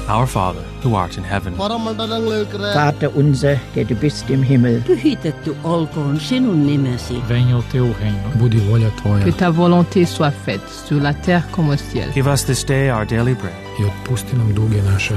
Our Father, who art in heaven. Vater unser, der du bist im Himmel. Pyhitetty olkoon sinun nimesi. Venha o teu reino. Budi volja tvoja. Que ta volonté soit faite sur la terre comme au ciel. Give us this day our daily bread. I otpusti nam duge naše.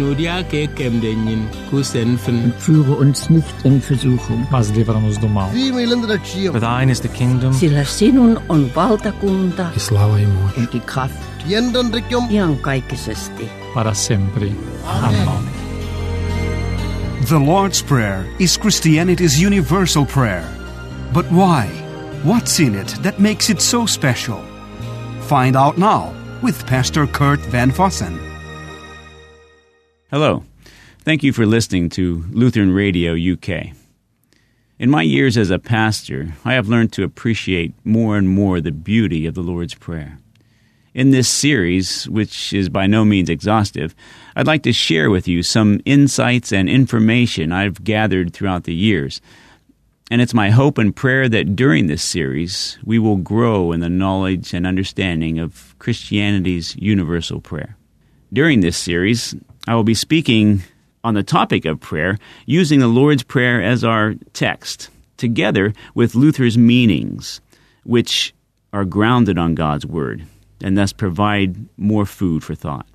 Und führe uns nicht in Versuchung. Pazliva nas do mal. For thine is the kingdom, Sillä sinun on valtakunta I slava I moć. Und die Kraft iankaikkisesti. Para sempre. Amen. The Lord's Prayer is Christianity's universal prayer. But why? What's in it that makes it so special? Find out now with Pastor Kurt Van Vossen. Hello. Thank you for listening to Lutheran Radio UK. In my years as a pastor, I have learned to appreciate more and more the beauty of the Lord's Prayer. In this series, which is by no means exhaustive, I'd like to share with you some insights and information I've gathered throughout the years. And it's my hope and prayer that during this series, we will grow in the knowledge and understanding of Christianity's universal prayer. During this series, I will be speaking on the topic of prayer using the Lord's Prayer as our text, together with Luther's meanings, which are grounded on God's Word, and thus provide more food for thought.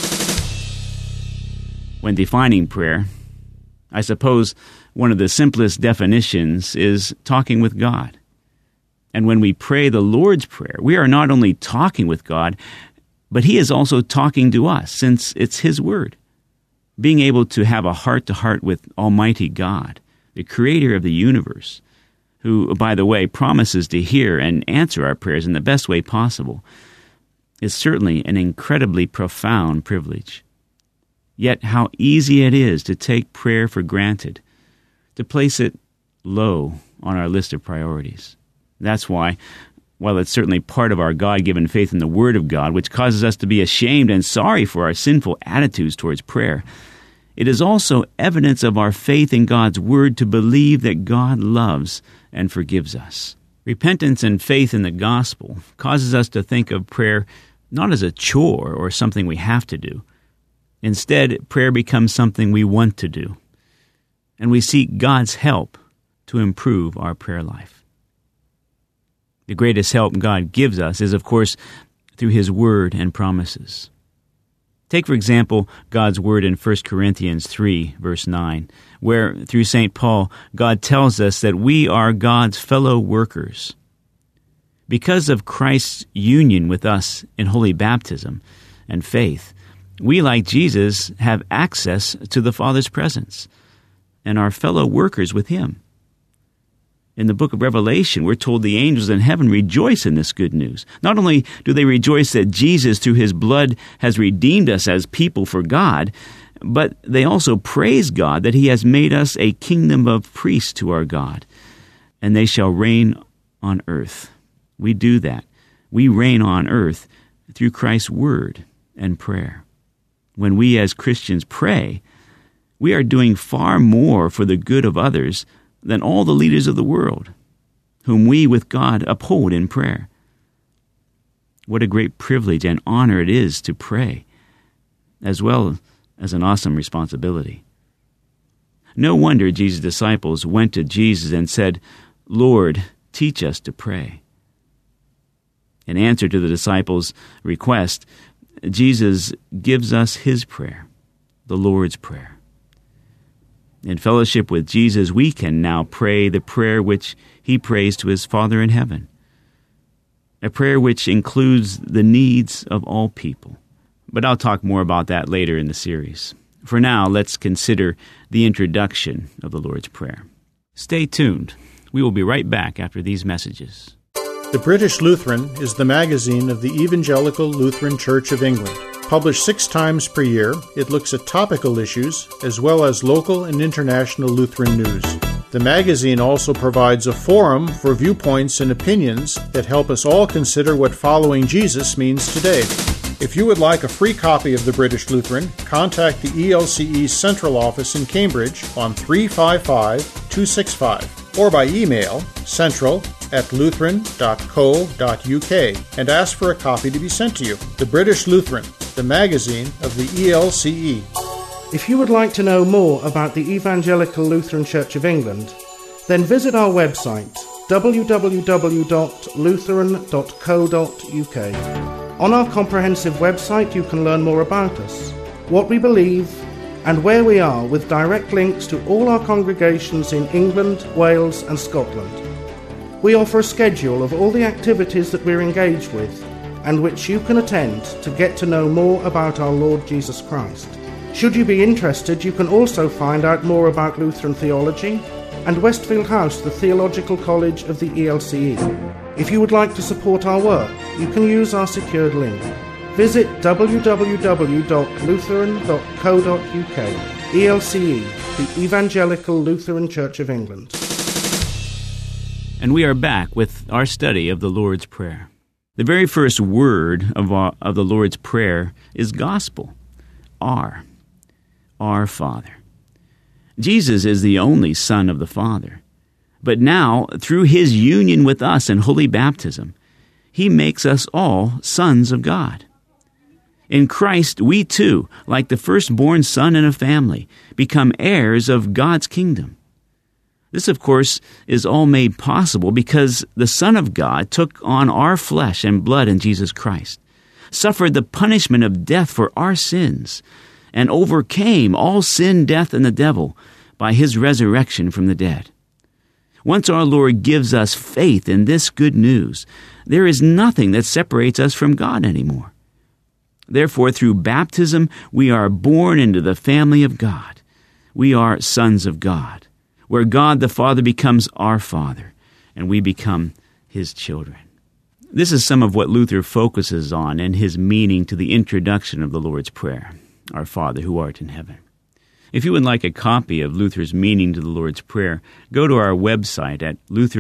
When defining prayer, I suppose one of the simplest definitions is talking with God. And when we pray the Lord's Prayer, we are not only talking with God, but He is also talking to us, since it's His Word. Being able to have a heart-to-heart with Almighty God, the Creator of the universe, who, by the way, promises to hear and answer our prayers in the best way possible, is certainly an incredibly profound privilege. Yet how easy it is to take prayer for granted, to place it low on our list of priorities. That's why, while it's certainly part of our God-given faith in the Word of God, which causes us to be ashamed and sorry for our sinful attitudes towards prayer, it is also evidence of our faith in God's Word to believe that God loves and forgives us. Repentance and faith in the gospel causes us to think of prayer not as a chore or something we have to do. Instead, prayer becomes something we want to do, and we seek God's help to improve our prayer life. The greatest help God gives us is, of course, through His Word and promises. Take, for example, God's Word in 1 Corinthians 3, verse 9, where, through St. Paul, God tells us that we are God's fellow workers. Because of Christ's union with us in holy baptism and faith, we, like Jesus, have access to the Father's presence and are fellow workers with Him. In the book of Revelation, we're told the angels in heaven rejoice in this good news. Not only do they rejoice that Jesus, through His blood, has redeemed us as people for God, but they also praise God that He has made us a kingdom of priests to our God, and they shall reign on earth. We do that. We reign on earth through Christ's Word and prayer. When we as Christians pray, we are doing far more for the good of others than all the leaders of the world, whom we with God uphold in prayer. What a great privilege and honor it is to pray, as well as an awesome responsibility. No wonder Jesus' disciples went to Jesus and said, "Lord, teach us to pray." In answer to the disciples' request, Jesus gives us His prayer, the Lord's Prayer. In fellowship with Jesus, we can now pray the prayer which He prays to His Father in heaven, a prayer which includes the needs of all people. But I'll talk more about that later in the series. For now, let's consider the introduction of the Lord's Prayer. Stay tuned. We will be right back after these messages. The British Lutheran is the magazine of the Evangelical Lutheran Church of England. Published 6 times per year, it looks at topical issues as well as local and international Lutheran news. The magazine also provides a forum for viewpoints and opinions that help us all consider what following Jesus means today. If you would like a free copy of the British Lutheran, contact the ELCE Central Office in Cambridge on 355-265 or by email central@lutheran.co.uk and ask for a copy to be sent to you. The British Lutheran, the magazine of the ELCE. If you would like to know more about the Evangelical Lutheran Church of England, then visit our website www.lutheran.co.uk. On our comprehensive website you can learn more about us, what we believe, and where we are, with direct links to all our congregations in England, Wales and Scotland. We offer a schedule of all the activities that we're engaged with and which you can attend to get to know more about our Lord Jesus Christ. Should you be interested, you can also find out more about Lutheran theology and Westfield House, the theological college of the ELCE. If you would like to support our work, you can use our secured link. Visit www.lutheran.co.uk. ELCE, the Evangelical Lutheran Church of England. And we are back with our study of the Lord's Prayer. The very first word of the Lord's Prayer is gospel. Our Father. Jesus is the only Son of the Father. But now, through his union with us in holy baptism, he makes us all sons of God. In Christ, we too, like the firstborn son in a family, become heirs of God's kingdom. This, of course, is all made possible because the Son of God took on our flesh and blood in Jesus Christ, suffered the punishment of death for our sins, and overcame all sin, death, and the devil by his resurrection from the dead. Once our Lord gives us faith in this good news, there is nothing that separates us from God anymore. Therefore, through baptism, we are born into the family of God. We are sons of God, where God the Father becomes our Father, and we become his children. This is some of what Luther focuses on in his meaning to the introduction of the Lord's Prayer, Our Father who art in heaven. If you would like a copy of Luther's meaning to the Lord's Prayer, go to our website at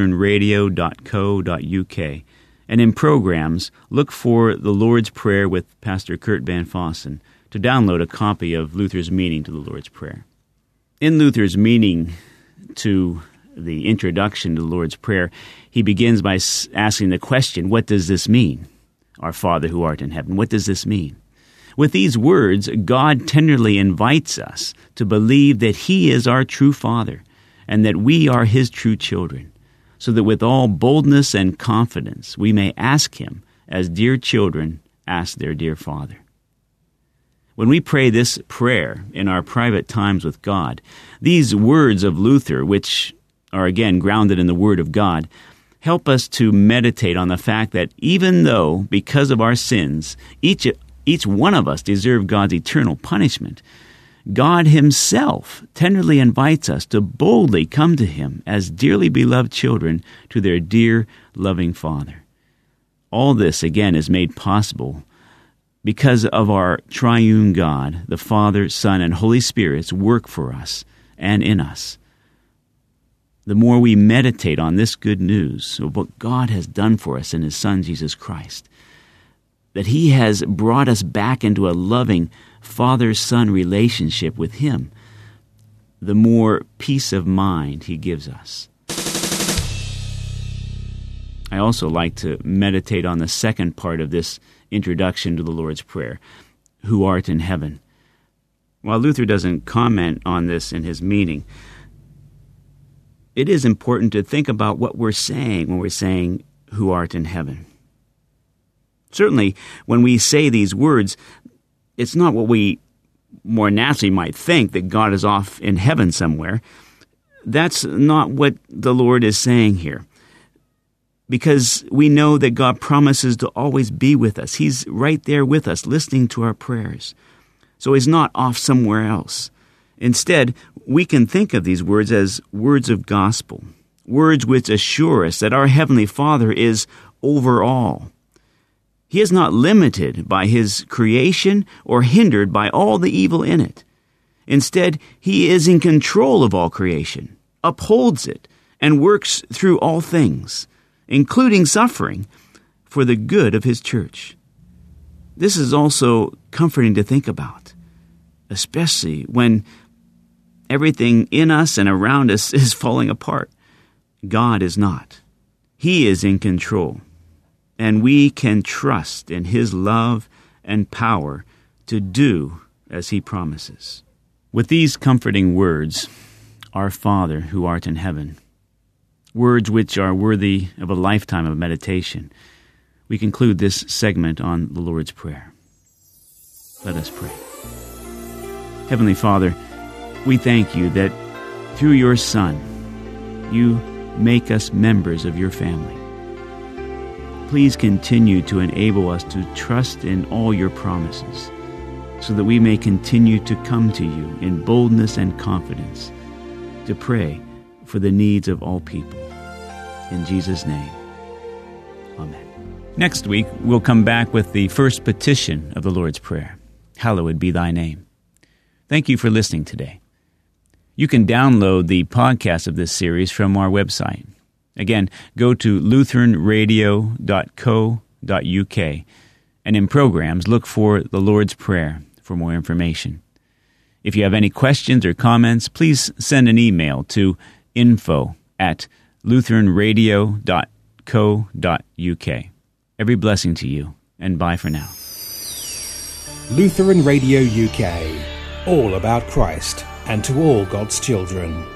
lutheranradio.co.uk, and in programs, look for the Lord's Prayer with Pastor Kurt Van Fossen to download a copy of Luther's meaning to the Lord's Prayer. In Luther's meaning to the introduction to the Lord's Prayer, he begins by asking the question, what does this mean? Our Father who art in heaven, what does this mean? With these words, God tenderly invites us to believe that he is our true Father and that we are his true children, so that with all boldness and confidence we may ask him as dear children ask their dear Father. When we pray this prayer in our private times with God, these words of Luther, which are again grounded in the Word of God, help us to meditate on the fact that even though, because of our sins, each one of us deserve God's eternal punishment, God himself tenderly invites us to boldly come to him as dearly beloved children to their dear, loving Father. All this, again, is made possible because of our triune God, the Father, Son, and Holy Spirit's work for us and in us. The more we meditate on this good news of what God has done for us in his Son, Jesus Christ, that he has brought us back into a loving father-son relationship with him, the more peace of mind he gives us. I also like to meditate on the second part of this introduction to the Lord's Prayer, who art in heaven. While Luther doesn't comment on this in his meaning, it is important to think about what we're saying when we're saying, who art in heaven. Certainly, when we say these words, it's not what we more naturally might think, that God is off in heaven somewhere. That's not what the Lord is saying here, because we know that God promises to always be with us. He's right there with us, listening to our prayers. So he's not off somewhere else. Instead, we can think of these words as words of gospel, words which assure us that our Heavenly Father is over all. He is not limited by his creation or hindered by all the evil in it. Instead, he is in control of all creation, upholds it, and works through all things, including suffering, for the good of his church. This is also comforting to think about, especially when everything in us and around us is falling apart. God is not. He is in control, and we can trust in his love and power to do as he promises. With these comforting words, Our Father who art in heaven, words which are worthy of a lifetime of meditation, we conclude this segment on the Lord's Prayer. Let us pray. Heavenly Father, we thank you that through your Son, you make us members of your family. Please continue to enable us to trust in all your promises, so that we may continue to come to you in boldness and confidence, to pray for the needs of all people. In Jesus' name, amen. Next week, we'll come back with the first petition of the Lord's Prayer. Hallowed be thy name. Thank you for listening today. You can download the podcast of this series from our website. Again, go to lutheranradio.co.uk, and in programs, look for the Lord's Prayer for more information. If you have any questions or comments, please send an email to info@lutheranradio.co.uk. Every blessing to you, and bye for now. Lutheran Radio UK, all about Christ and to all God's children.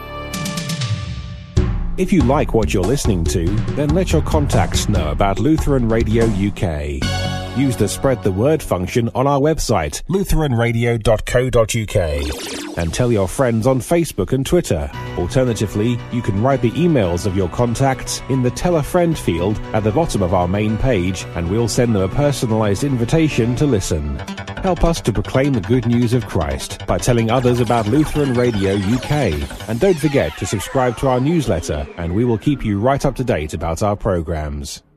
If you like what you're listening to, then let your contacts know about Lutheran Radio UK. Use the Spread the Word function on our website, lutheranradio.co.uk, and tell your friends on Facebook and Twitter. Alternatively, you can write the emails of your contacts in the Tell a Friend field at the bottom of our main page, and we'll send them a personalised invitation to listen. Help us to proclaim the good news of Christ by telling others about Lutheran Radio UK. And don't forget to subscribe to our newsletter, and we will keep you right up to date about our programmes.